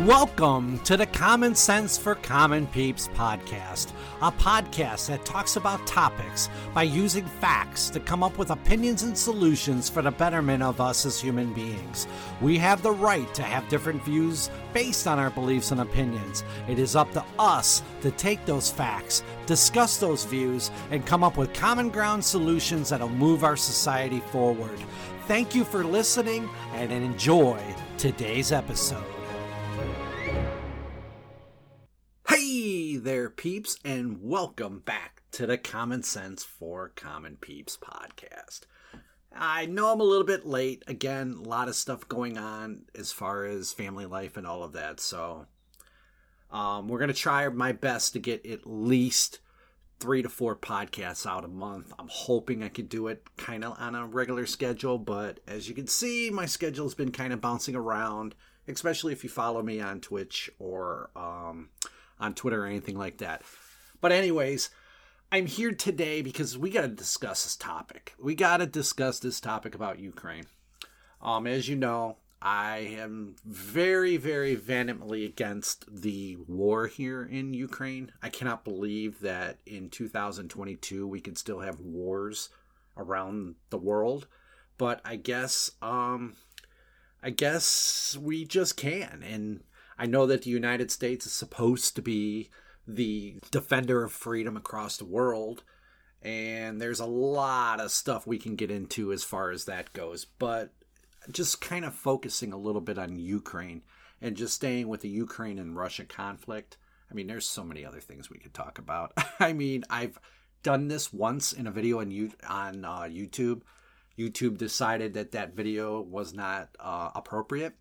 Welcome to the Common Sense for Common Peeps podcast, a podcast that talks about topics by using facts to come up with opinions and solutions for the betterment of us as human beings. We have the right to have different views based on our beliefs and opinions. It is up to us to take those facts, discuss those views, and come up with common ground solutions that'll move our society forward. Thank you for listening and enjoy today's episode. Hey there, peeps, and welcome back to the Common Sense for Common Peeps podcast. I know I'm a little bit late. Again, a lot of stuff going on as far as family life and all of that. So we're going to try my best to get at least 3 to 4 podcasts out a month. I'm hoping I could do it kind of on a regular schedule. But as you can see, my schedule's been kind of bouncing around, especially if you follow me on Twitch or on Twitter or anything like that. But anyways, I'm here today because we got to discuss this topic. We got to discuss this topic about Ukraine. As you know, I am very, very vehemently against the war here in Ukraine. I cannot believe that in 2022 we can still have wars around the world. But I guess we just can. And I know that the United States is supposed to be the defender of freedom across the world, and there's a lot of stuff we can get into as far as that goes, but just kind of focusing a little bit on Ukraine and just staying with the Ukraine and Russia conflict. I mean, there's so many other things we could talk about. I mean, I've done this once in a video on YouTube. YouTube decided that video was not appropriate.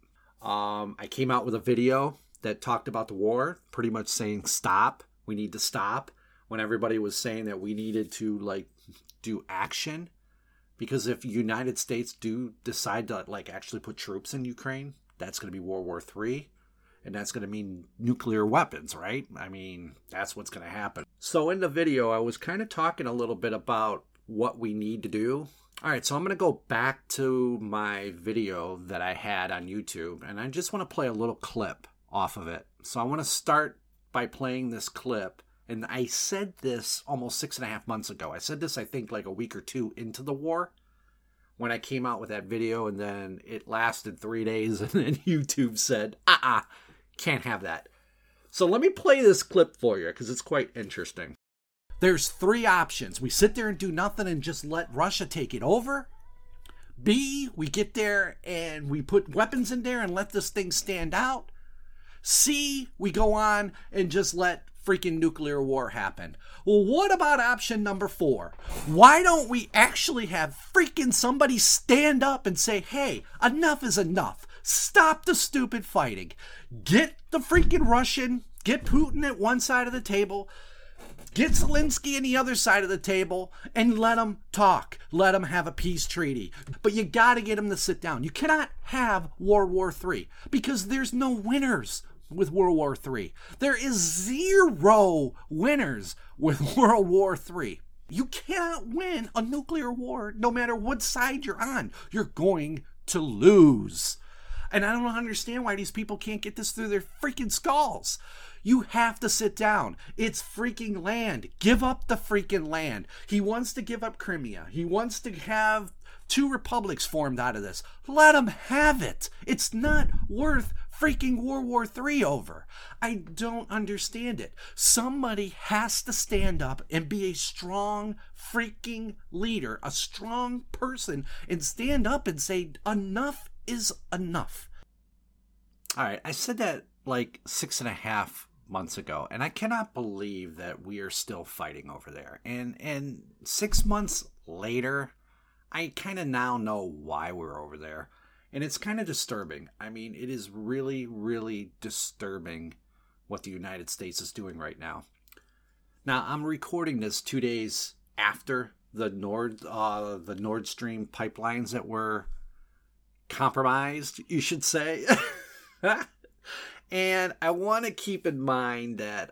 I came out with a video that talked about the war, pretty much saying stop. We need to stop, when everybody was saying that we needed to do action, because if the United States do decide to actually put troops in Ukraine, that's going to be World War III, and that's going to mean nuclear weapons, right? I mean, that's what's going to happen. So in the video, I was kind of talking a little bit about what we need to do. All right, so I'm going to go back to my video that I had on YouTube, and I just want to play a little clip off of it. So I want to start by playing this clip, and I said this almost 6.5 months ago. I said this, I think, like a week or 2 into the war when I came out with that video, and then it lasted 3 days, and then YouTube said, can't have that. So let me play this clip for you, because it's quite interesting. There's 3 options. We sit there and do nothing and just let Russia take it over. B, we get there and we put weapons in there and let this thing stand out. C, we go on and just let freaking nuclear war happen. Well, what about option number 4? Why don't we actually have freaking somebody stand up and say, hey, enough is enough. Stop the stupid fighting. Get the freaking Russian, get Putin at one side of the table, get Zelensky on the other side of the table, and let them talk. Let them have a peace treaty. But you got to get them to sit down. You cannot have World War III because there's no winners with World War III. There is 0 winners with World War III. You cannot win a nuclear war no matter what side you're on. You're going to lose. And I don't understand why these people can't get this through their freaking skulls. You have to sit down. It's freaking land. Give up the freaking land. He wants to give up Crimea. He wants to have 2 republics formed out of this. Let him have it. It's not worth freaking World War III over. I don't understand it. Somebody has to stand up and be a strong freaking leader, a strong person, and stand up and say, enough is enough. All right, I said that 6.5 months ago, and I cannot believe that we are still fighting over there. And 6 months later, I kind of now know why we're over there. And it's kind of disturbing. I mean, it is really, really disturbing what the United States is doing right now. Now, I'm recording this 2 days after the Nord Stream pipelines that were compromised, you should say. And I want to keep in mind that,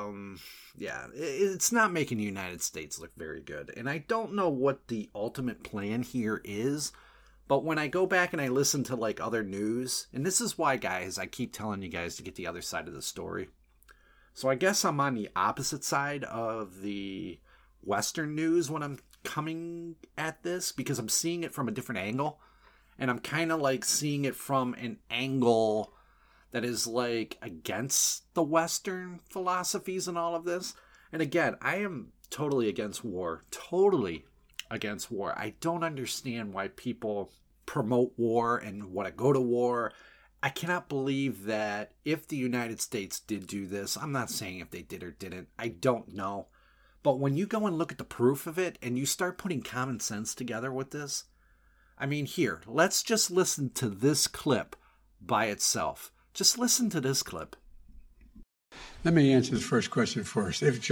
it's not making the United States look very good. And I don't know what the ultimate plan here is, But when I go back and I listen to like other news, and this is why, guys, I keep telling you guys to get the other side of the story. So I guess I'm on the opposite side of the Western news when I'm coming at this, because I'm seeing it from a different angle. And I'm kind of like seeing it from an angle that is like against the Western philosophies and all of this. And again, I am totally against war. Totally against war. I don't understand why people promote war and want to go to war. I cannot believe that if the United States did do this, I'm not saying if they did or didn't, I don't know. But when you go and look at the proof of it and you start putting common sense together with this, I mean, here, let's just listen to this clip by itself. Just listen to this clip. Let me answer the first question first. If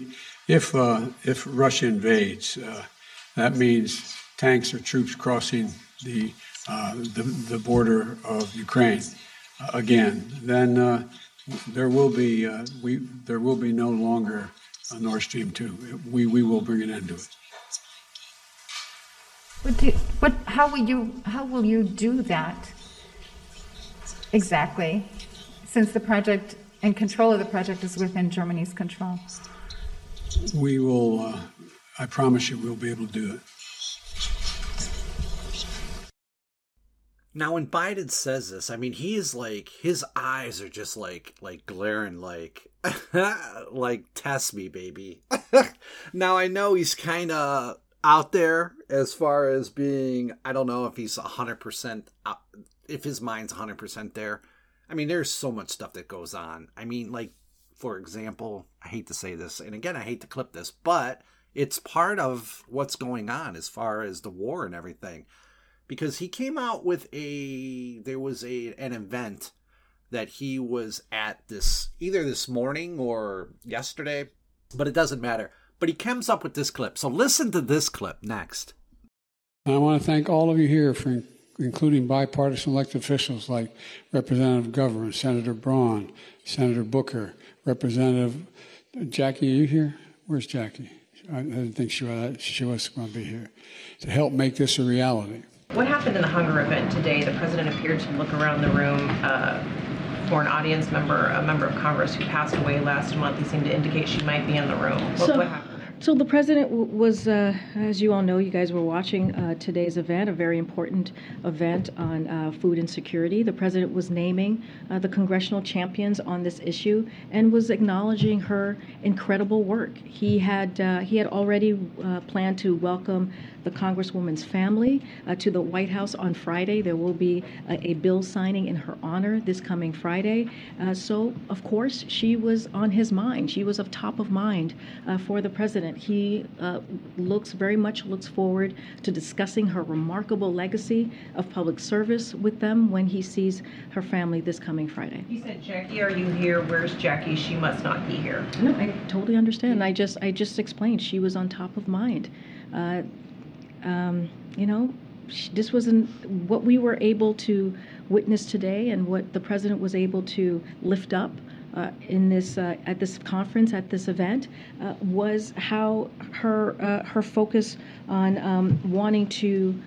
Russia invades, that means tanks or troops crossing the border of Ukraine again. Then there will be no longer a Nord Stream 2. We will bring an end to it. How will you do that exactly? Since the project and control of the project is within Germany's control. We will. I promise you, we'll be able to do it. Now, when Biden says this, I mean, he is like, his eyes are just like glaring, like test me, baby. Now, I know he's kind of out there as far as being, I don't know if he's 100%, if his mind's 100% there. I mean, there's so much stuff that goes on. I mean, like, for example, I hate to say this, and again, I hate to clip this, but it's part of what's going on as far as the war and everything. Because he came out with there was an event that he was at either this morning or yesterday, but it doesn't matter. But he comes up with this clip. So listen to this clip next. I want to thank all of you here for including bipartisan elected officials like Representative Governor, Senator Braun, Senator Booker, Representative Jackie. Are you here? Where's Jackie? I didn't think she was going to be here to help make this a reality. What happened in the hunger event today? The president appeared to look around the room for an audience member, a member of Congress who passed away last month. He seemed to indicate she might be in the room. What happened? So the president was, as you all know, you guys were watching today's event, a very important event on food insecurity. The president was naming the congressional champions on this issue and was acknowledging her incredible work. He had already planned to welcome the Congresswoman's family to the White House on Friday. There will be a bill signing in her honor this coming Friday. So, of course, she was on his mind. She was of top of mind for the president. He very much looks forward to discussing her remarkable legacy of public service with them when he sees her family this coming Friday. He said, "Jackie, are you here? Where's Jackie? She must not be here." No, I totally understand. I just explained she was on top of mind. This wasn't what we were able to witness today, and what the president was able to lift up in this at this conference, at this event, was how her focus on wanting to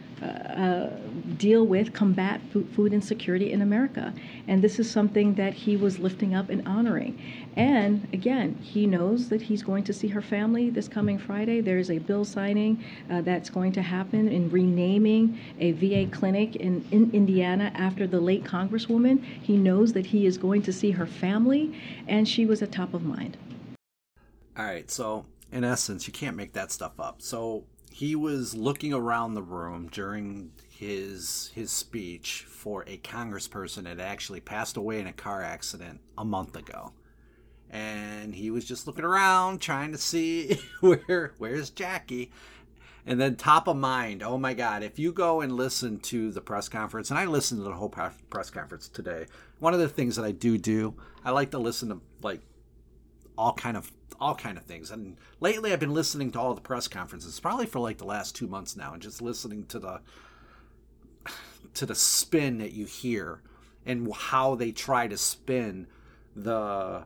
combat food insecurity in America. And this is something that he was lifting up and honoring. And again, he knows that he's going to see her family this coming Friday. There's a bill signing that's going to happen in renaming a VA clinic in Indiana after the late Congresswoman. He knows that he is going to see her family, and she was at top of mind. All right, so in essence, you can't make that stuff up. So he was looking around the room during his speech for a congressperson that actually passed away in a car accident a month ago. And he was just looking around trying to see where's Jackie. And then top of mind, oh my God, if you go and listen to the press conference, and I listened to the whole press conference today, one of the things that I do, I like to listen to like all kind of things. And lately I've been listening to all the press conferences, probably for like the last 2 months now, and just listening to the spin that you hear and how they try to spin the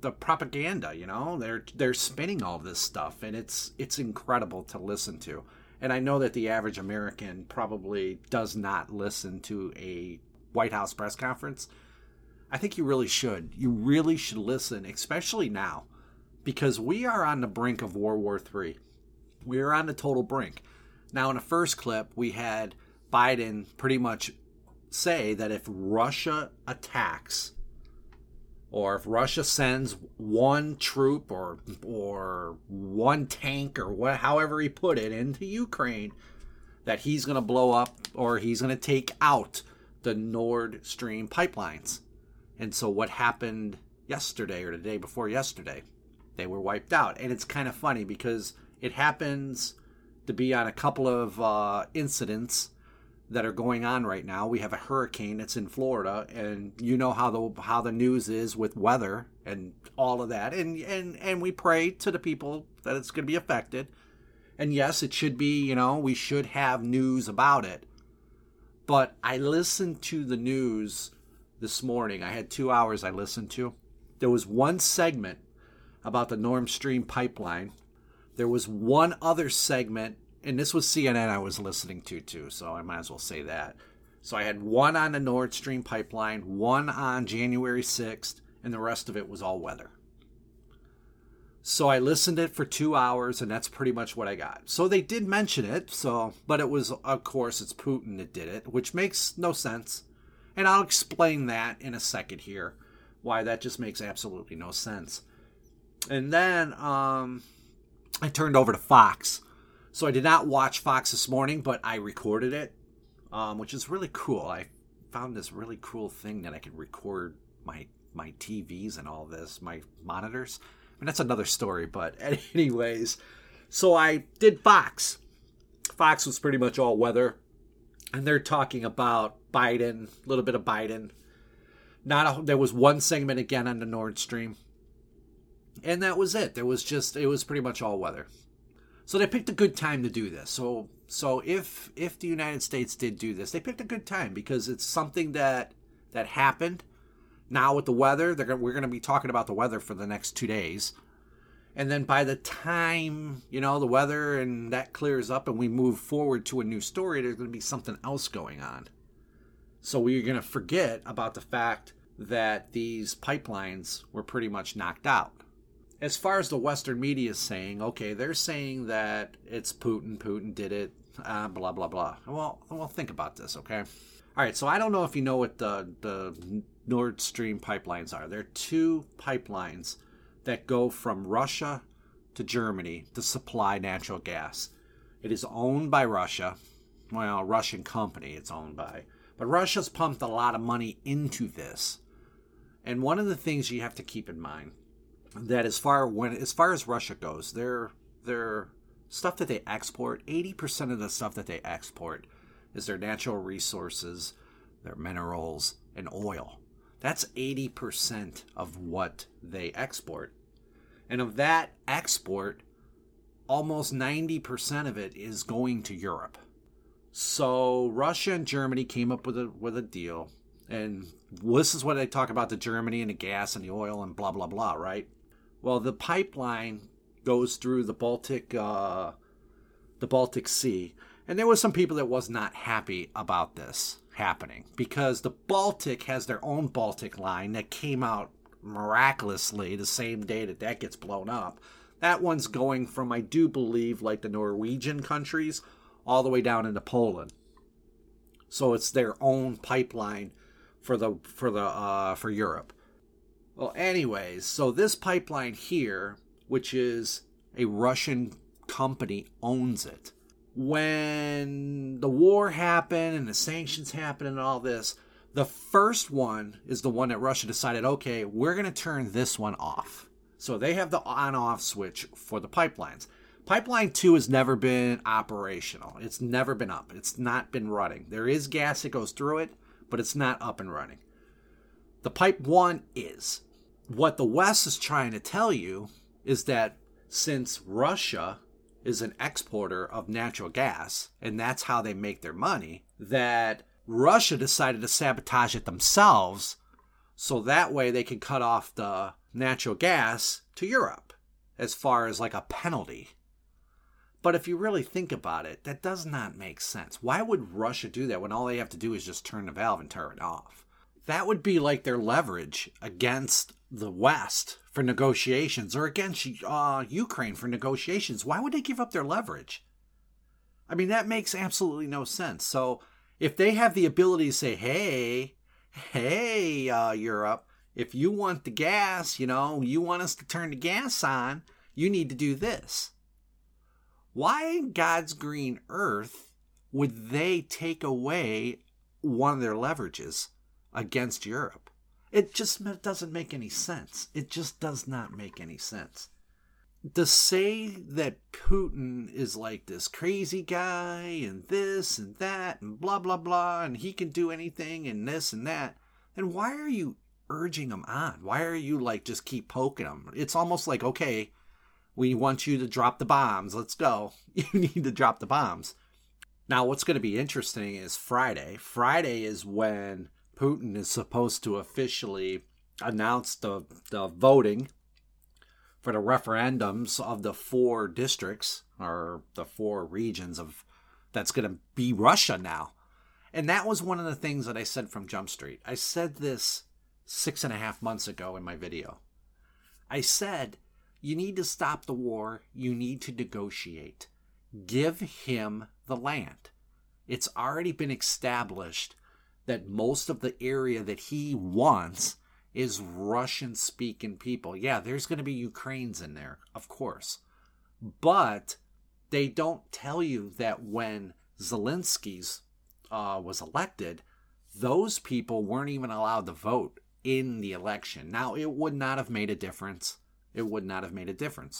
propaganda. You know, they're spinning all this stuff, and it's incredible to listen to. And I know that the average American probably does not listen to a White House press conference. I think you really should. You really should listen, especially now, because we are on the brink of World War III. We are on the total brink. Now, in the first clip, we had Biden pretty much say that if Russia attacks, or if Russia sends one troop or one tank or however he put it into Ukraine, that he's going to blow up or he's going to take out the Nord Stream pipelines. And so what happened yesterday or the day before yesterday? They were wiped out. And it's kind of funny because it happens to be on a couple of incidents that are going on right now. We have a hurricane that's in Florida, and you know how the news is with weather and all of that. And we pray to the people that it's going to be affected. And yes, it should be, we should have news about it. But I listened to the news this morning. I had 2 hours I listened to. There was one segment about the Nord Stream pipeline. There was one other segment, and this was CNN I was listening to too, so I might as well say that. So I had one on the Nord Stream pipeline, one on January 6th, and the rest of it was all weather. So I listened to it for 2 hours, and that's pretty much what I got. So they did mention it, but it was, of course, it's Putin that did it, which makes no sense. And I'll explain that in a second here, why that just makes absolutely no sense. And then I turned over to Fox. So I did not watch Fox this morning, but I recorded it, which is really cool. I found this really cool thing that I could record my TVs and all this, my monitors. I mean, that's another story, but anyways. So I did Fox. Fox was pretty much all weather. And they're talking about Biden, a little bit of Biden. There was one segment again on the Nord Stream. And that was it. It was pretty much all weather. So they picked a good time to do this. So if the United States did do this, they picked a good time because it's something that happened. Now with the weather, we're going to be talking about the weather for the next 2 days. And then by the time, the weather and that clears up and we move forward to a new story, there's going to be something else going on. So we're going to forget about the fact that these pipelines were pretty much knocked out. As far as the Western media is saying, okay, they're saying that it's Putin did it, blah, blah, blah. Well, think about this, okay? All right, so I don't know if you know what the Nord Stream pipelines are. They're two pipelines that go from Russia to Germany to supply natural gas. It is owned by Russia. Well, a Russian company it's owned by. But Russia's pumped a lot of money into this. And one of the things you have to keep in mind, that as far as Russia goes, their stuff that they export, 80% of the stuff that they export is their natural resources, their minerals, and oil. That's 80% of what they export. And of that export, almost 90% of it is going to Europe. So Russia and Germany came up with a deal. And this is what they talk about, the Germany and the gas and the oil and blah, blah, blah, right? Well, the pipeline goes through the Baltic Sea. And there was some people that was not happy about this happening because the Baltic has their own Baltic line that came out miraculously the same day that gets blown up. That one's going from, I do believe, like the Norwegian countries all the way down into Poland. So it's their own pipeline for Europe. Well, anyways, so this pipeline here, which is a Russian company, owns it. When the war happened and the sanctions happened and all this, the first one is the one that Russia decided, okay, we're going to turn this one off. So they have the on-off switch for the pipelines. Pipeline 2 has never been operational. It's never been up. It's not been running. There is gas that goes through it, but it's not up and running. The pipe 1 is. What the West is trying to tell you is that since Russia is an exporter of natural gas, and that's how they make their money, that Russia decided to sabotage it themselves so that way they can cut off the natural gas to Europe as far as like a penalty. But if you really think about it, that does not make sense. Why would Russia do that when all they have to do is just turn the valve and turn it off? That would be like their leverage against the West for negotiations, or against Ukraine for negotiations. Why would they give up their leverage? I mean, that makes absolutely no sense. So if they have the ability to say, hey, Europe, if you want the gas, you want us to turn the gas on, you need to do this. Why in God's green earth would they take away one of their leverages against Europe? It just doesn't make any sense. It just does not make any sense. To say that Putin is like this crazy guy and this and that and blah, blah, blah, and he can do anything and this and that, then why are you urging him on? Why are you just keep poking him? It's almost like, okay, we want you to drop the bombs. Let's go. You need to drop the bombs. Now, what's going to be interesting is Friday. Friday is when Putin is supposed to officially announce the voting for the referendums of the 4 districts, or the 4 regions that's going to be Russia now. And that was one of the things that I said from Jump Street. I said this 6.5 months ago in my video. I said, you need to stop the war. You need to negotiate. Give him the land. It's already been established that most of the area that he wants is Russian-speaking people. Yeah, there's going to be Ukrainians in there, of course. But they don't tell you that when Zelensky's was elected, those people weren't even allowed to vote in the election. Now, it would not have made a difference. It would not have made a difference.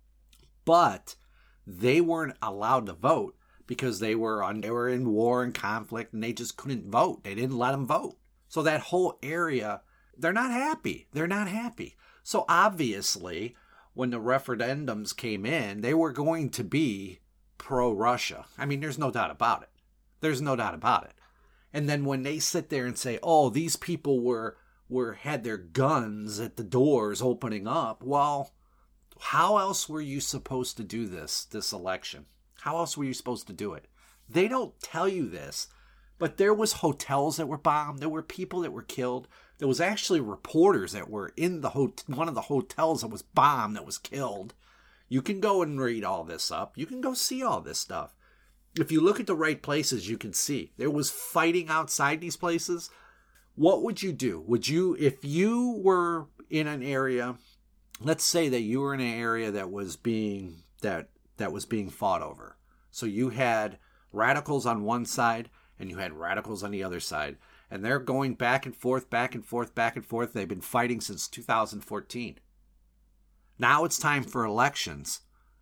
But they weren't allowed to vote because they were in war and conflict, and they just couldn't vote. They didn't let them vote. So that whole area, they're not happy. They're not happy. So obviously, when the referendums came in, they were going to be pro-Russia. I mean, there's no doubt about it. There's no doubt about it. And then when they sit there and say, oh, these people had their guns at the doors opening up, well, how else were you supposed to do this election? How else were you supposed to do it? They don't tell you this, but there was hotels that were bombed. There were people that were killed. There was actually reporters that were in one of the hotels that was bombed, that was killed. You can go and read all this up. You can go see all this stuff. If you look at the right places, you can see there was fighting outside these places. What would you do? If you were in an area, let's say that you were in an area that was being fought over. So you had radicals on one side and you had radicals on the other side. And they're going back and forth, back and forth, back and forth. They've been fighting since 2014. Now it's time for elections.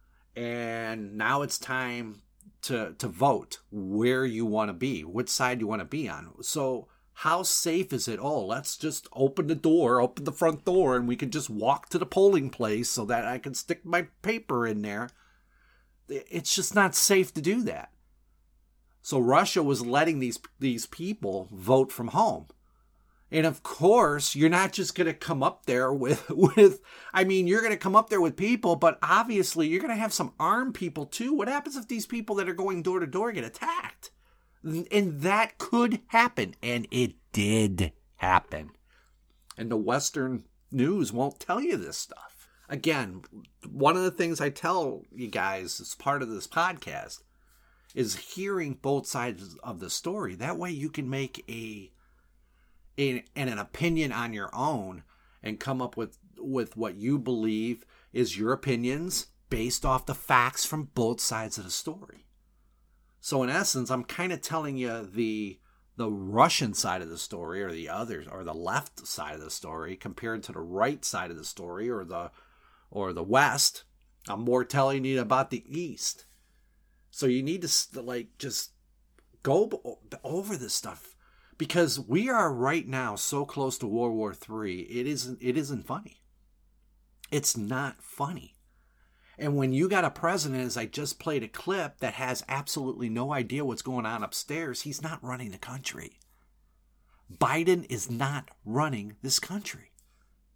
And now it's time to vote where you want to be, which side you want to be on. So how safe is it? Oh, let's just open the front door, and we can just walk to the polling place so that I can stick my paper in there. It's just not safe to do that. So Russia was letting these people vote from home. And of course, you're not just going to come up there you're going to come up there with people, but obviously you're going to have some armed people too. What happens if these people that are going door to door get attacked? And that could happen. And it did happen. And the Western news won't tell you this stuff. Again, one of the things I tell you guys as part of this podcast is hearing both sides of the story. That way you can make an opinion on your own and come up with what you believe is your opinions based off the facts from both sides of the story. So in essence, I'm kind of telling you the Russian side of the story, or the others, or the left side of the story, compared to the right side of the story, or the West. I'm more telling you about the East. So you need to just go over this stuff, because we are right now so close to World War III. It isn't funny. It's not funny. And when you got a president, as I just played a clip, that has absolutely no idea what's going on upstairs, he's not running the country. Biden is not running this country.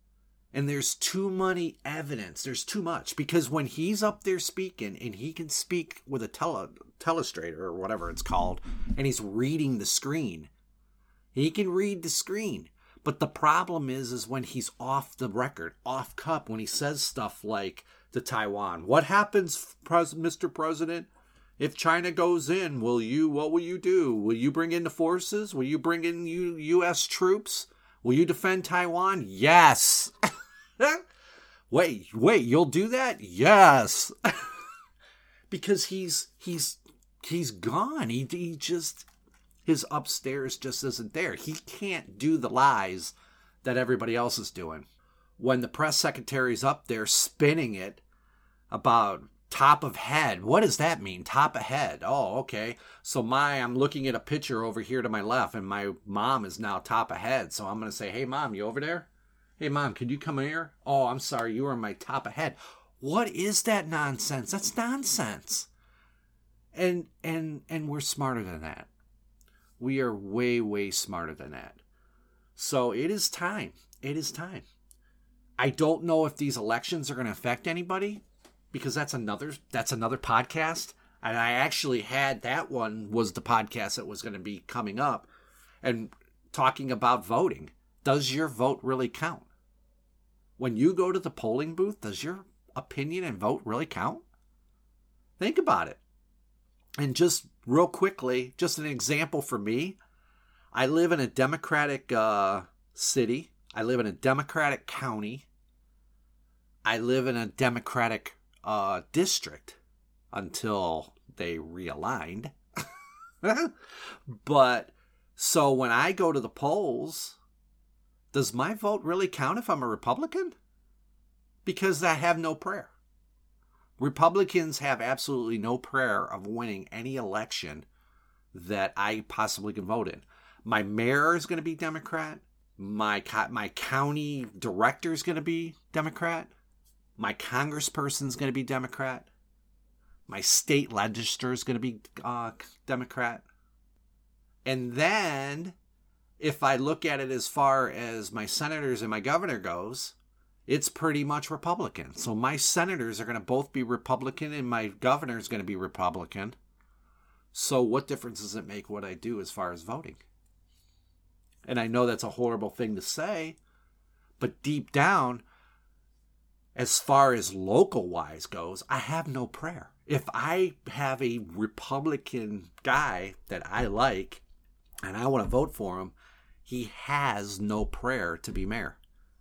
And there's too many evidence. There's too much. Because when he's up there speaking, and he can speak with a telestrator or whatever it's called, and he's reading the screen. He can read the screen. But the problem is when he's off the record, off cup, when he says stuff like to Taiwan, what happens, Mr. President, if China goes in? What will you do? Will you bring in the forces? Will you bring in U.S. troops? Will you defend Taiwan? Yes. Wait, you'll do that? Yes. Because he's gone. He just, his upstairs just isn't there. He can't do the lies that everybody else is doing. When the press secretary's up there spinning it about top of head, what does that mean? Top of head. Oh, okay. So I'm looking at a picture over here to my left, and my mom is now top of head. So I'm going to say, hey, Mom, you over there? Hey, Mom, could you come here? Oh, I'm sorry, you were my top of head. What is that nonsense? That's nonsense. And we're smarter than that. We are way, way smarter than that. So it is time. It is time. I don't know if these elections are going to affect anybody, because that's another podcast. And I actually had, that one was the podcast that was going to be coming up and talking about voting. Does your vote really count? When you go to the polling booth, does your opinion and vote really count? Think about it. And just real quickly, just an example for me. I live in a Democratic city. I live in a Democratic county. I live in a Democratic district until they realigned. But so when I go to the polls, does my vote really count if I'm a Republican? Because I have no prayer. Republicans have absolutely no prayer of winning any election that I possibly can vote in. My mayor is going to be Democrat. My county director is going to be Democrat. My congressperson is going to be Democrat. My state legislature is going to be Democrat. And then, if I look at it as far as my senators and my governor goes, it's pretty much Republican. So my senators are going to both be Republican and my governor is going to be Republican. So what difference does it make what I do as far as voting? And I know that's a horrible thing to say, but deep down, as far as local-wise goes, I have no prayer. If I have a Republican guy that I like and I want to vote for him, he has no prayer to be mayor.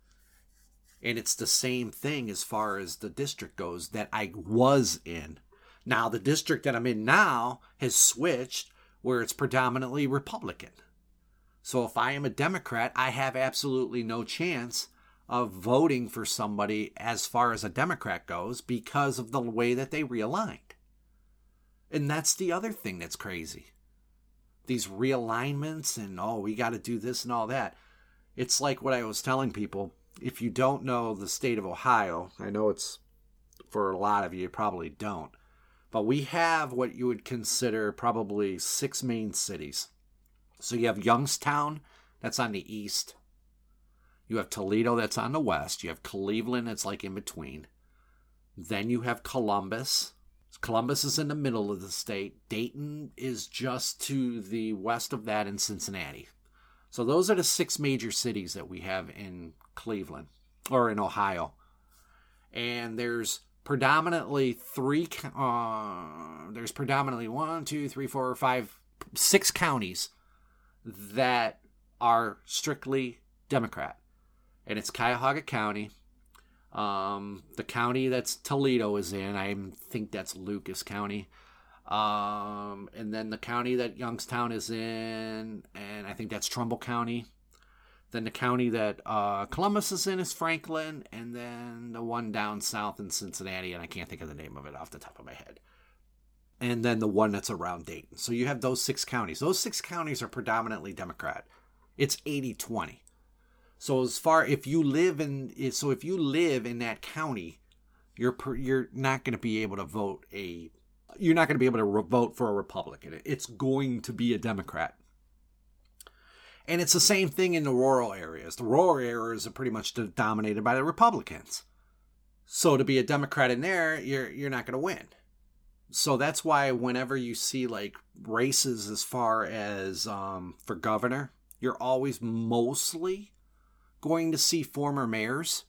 And it's the same thing as far as the district goes that I was in. Now, the district that I'm in now has switched where it's predominantly Republican. So if I am a Democrat, I have absolutely no chance of voting for somebody as far as a Democrat goes because of the way that they realigned. And that's the other thing that's crazy. These realignments and, we got to do this and all that. It's like what I was telling people. If you don't know the state of Ohio, I know it's for a lot of you probably don't, but we have what you would consider probably 6 main cities. So you have Youngstown, that's on the east. You have Toledo, that's on the west. You have Cleveland, that's like in between. Then you have Columbus. Columbus is in the middle of the state. Dayton is just to the west of that, in Cincinnati. So those are the 6 major cities that we have in Cleveland, or in Ohio. And there's predominantly 6 counties that are strictly Democrat. And it's Cuyahoga County. The county that's Toledo is in, I think that's Lucas County. And then the county that Youngstown is in, and I think that's Trumbull County. Then the county that Columbus is in is Franklin, and then the one down south in Cincinnati, and I can't think of the name of it off the top of my head. And then the one that's around Dayton. So you have those 6 counties. Those 6 counties are predominantly Democrat. It's 80-20. So if you live in that county, you're not going to be able to vote you're not going to be able to vote for a Republican. It's going to be a Democrat. And it's the same thing in the rural areas. The rural areas are pretty much dominated by the Republicans. So to be a Democrat in there, you're not going to win. So that's why whenever you see like races as far as for governor, you're always mostly going to see former mayors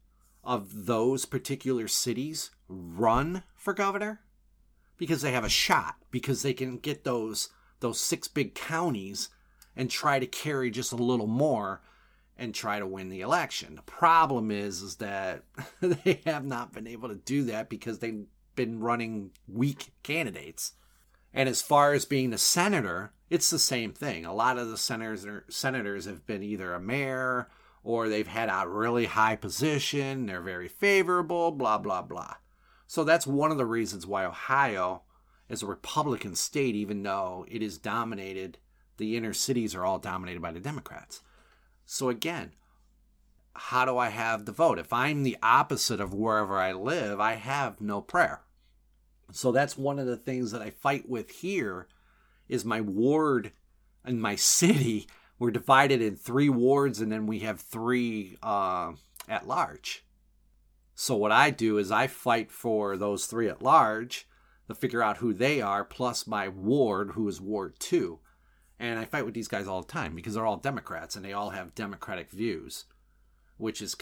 of those particular cities run for governor because they have a shot, because they can get those 6 big counties and try to carry just a little more and try to win the election. The problem is that they have not been able to do that because they've been running weak candidates. And as far as being a senator, it's the same thing. A lot of the senators have been either a mayor or they've had a really high position. They're very favorable, blah, blah, blah. So that's one of the reasons why Ohio is a Republican state, even though it is dominated. The inner cities are all dominated by the Democrats. So again, how do I have the vote? If I'm the opposite of wherever I live, I have no prayer. So that's one of the things that I fight with here is my ward and my city. We're divided in 3 wards and then we have 3 at large. So what I do is I fight for those 3 at large to figure out who they are, plus my ward, who is Ward 2. And I fight with these guys all the time because they're all Democrats and they all have Democratic views, which is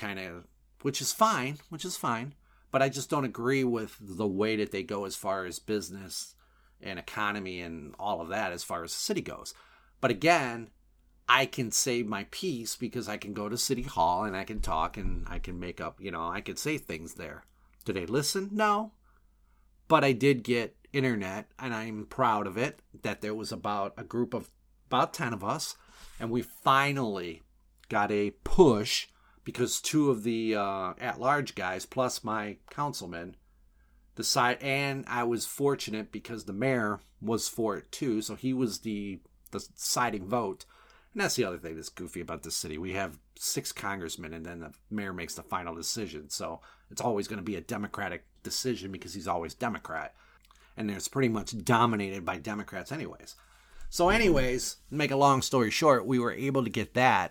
fine. But I just don't agree with the way that they go as far as business and economy and all of that as far as the city goes. But again, I can say my piece because I can go to City Hall and I can talk and I can make up, I can say things there. Do they listen? No. But I did get internet and I'm proud of it, that there was about a group of about 10 of us, and we finally got a push because 2 of the at-large guys, plus my councilman, decided, and I was fortunate because the mayor was for it too, so he was the deciding vote. And that's the other thing that's goofy about this city. We have 6 congressmen, and then the mayor makes the final decision, so it's always going to be a Democratic decision because he's always Democrat. And it's pretty much dominated by Democrats anyways. So anyways, make a long story short, we were able to get that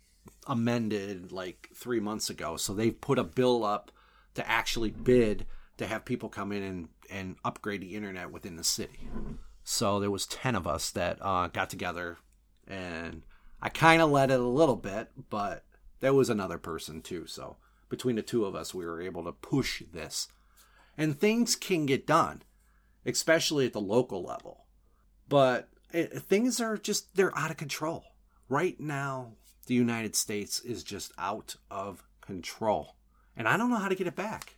amended like 3 months ago. So they've put a bill up to actually bid to have people come in and upgrade the internet within the city. So there was 10 of us that got together, and I kind of led it a little bit, but there was another person too. So between the 2 of us, we were able to push this. And things can get done, especially at the local level. But things are just, they're out of control. Right now, the United States is just out of control. And I don't know how to get it back.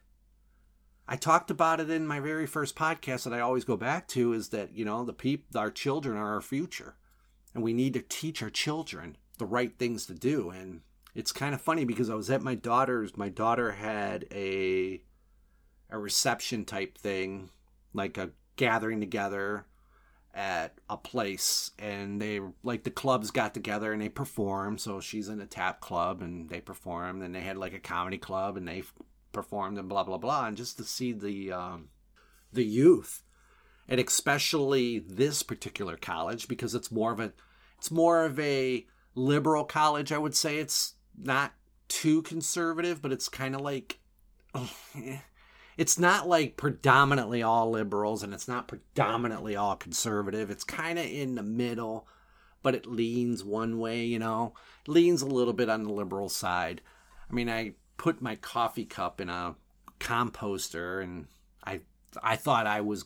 I talked about it in my very first podcast that I always go back to, is that, our children are our future. And we need to teach our children the right things to do. And it's kind of funny because I was at my daughter had a reception type thing, like a gathering together at a place, and they, like, the clubs got together and they performed. So she's in a tap club and they performed, and they had like a comedy club and they performed and blah blah blah. And just to see the youth, and especially this particular college, because it's more of a liberal college, I would say. It's not too conservative, but it's kind of like it's not like predominantly all liberals, and it's not predominantly all conservative. It's kind of in the middle, but it leans one way, It leans a little bit on the liberal side. I mean, I put my coffee cup in a composter, and I thought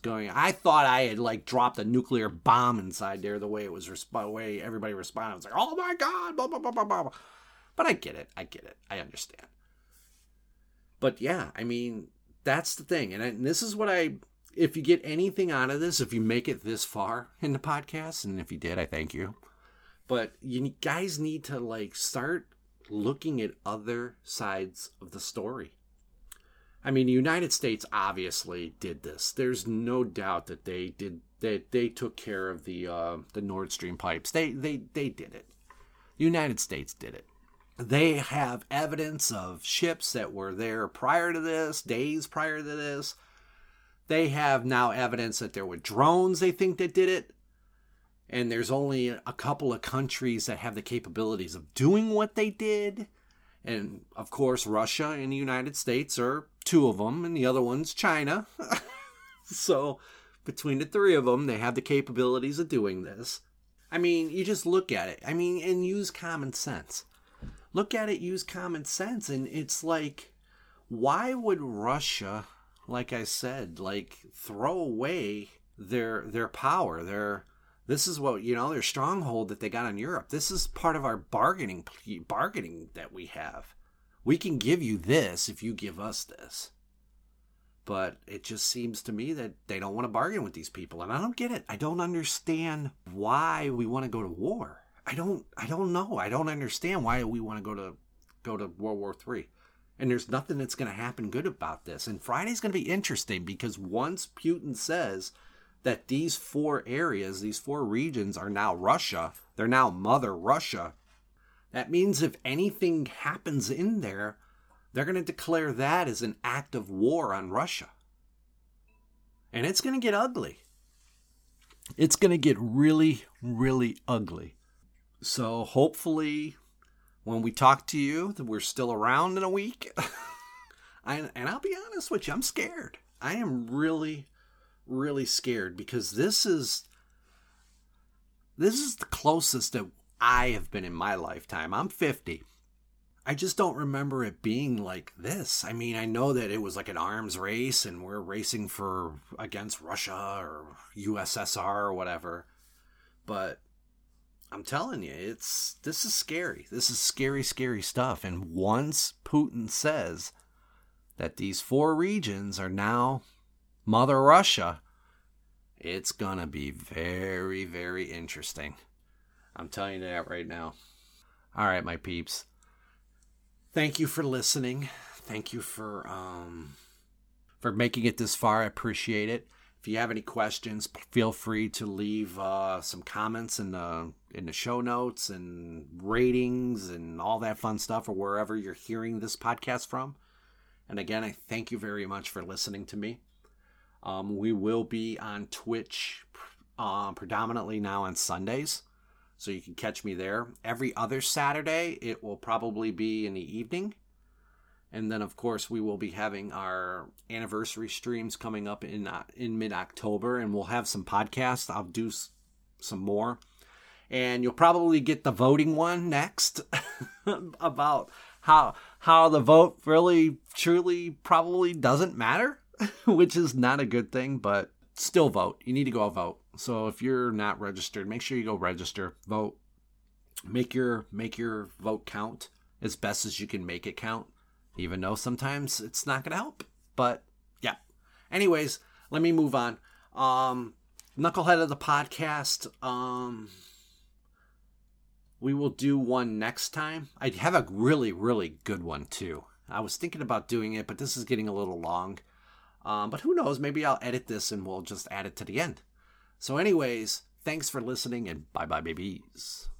I had like dropped a nuclear bomb inside there, the way it was, the way everybody responded. I was like, oh my God, blah, blah, blah, blah, blah. But I get it. I understand. But yeah, I mean, that's the thing. And this is what if you get anything out of this, if you make it this far in the podcast, and if you did, I thank you. But you guys need to like start looking at other sides of the story. I mean, the United States obviously did this. There's no doubt that they did, that they took care of the Nord Stream pipes. They did it. The United States did it. They have evidence of ships that were there prior to this, days prior to this. They have now evidence that there were drones, they think, that did it. And there's only a couple of countries that have the capabilities of doing what they did. And, of course, Russia and the United States are two of them, and the other one's China. So, between the three of them, they have the capabilities of doing this. I mean, you just look at it. I mean, and use common sense. Look at it, use common sense. And it's like, why would Russia, like I said, like, throw away their power, this is what, their stronghold that they got in Europe. This is part of our bargaining that we have. We can give you this if you give us this. But it just seems to me that they don't want to bargain with these people. And I don't get it. I don't understand why we want to go to war. I don't know. I don't understand why we want to go to World War III. And there's nothing that's going to happen good about this. And Friday's going to be interesting because once Putin says that these 4 areas, these 4 regions are now Russia, they're now Mother Russia, that means if anything happens in there, they're going to declare that as an act of war on Russia. And it's going to get ugly. It's going to get really, really ugly. So hopefully when we talk to you, that we're still around in a week. And I'll be honest with you, I'm scared. I am really, really scared because this is the closest that I have been in my lifetime. I'm 50. I just don't remember it being like this. I mean, I know that it was like an arms race and we're racing against Russia or USSR or whatever. But I'm telling you, this is scary. This is scary, scary stuff. And once Putin says that these 4 regions are now Mother Russia, it's going to be very, very interesting. I'm telling you that right now. All right, my peeps. Thank you for listening. Thank you for making it this far. I appreciate it. If you have any questions, feel free to leave some comments in the show notes and ratings and all that fun stuff, or wherever you're hearing this podcast from. And again, I thank you very much for listening to me. We will be on Twitch predominantly now on Sundays, so you can catch me there. Every other Saturday, it will probably be in the evening. And then, of course, we will be having our anniversary streams coming up in mid-October, and we'll have some podcasts. I'll do some more. And you'll probably get the voting one next about how the vote really, truly probably doesn't matter, which is not a good thing, but still vote. You need to go vote. So if you're not registered, make sure you go register, vote, make your vote count as best as you can make it count, even though sometimes it's not going to help. But yeah. Anyways, let me move on. Knucklehead of the podcast. We will do one next time. I have a really, really good one too. I was thinking about doing it, but this is getting a little long. But who knows? Maybe I'll edit this and we'll just add it to the end. So anyways, thanks for listening and bye-bye, babies.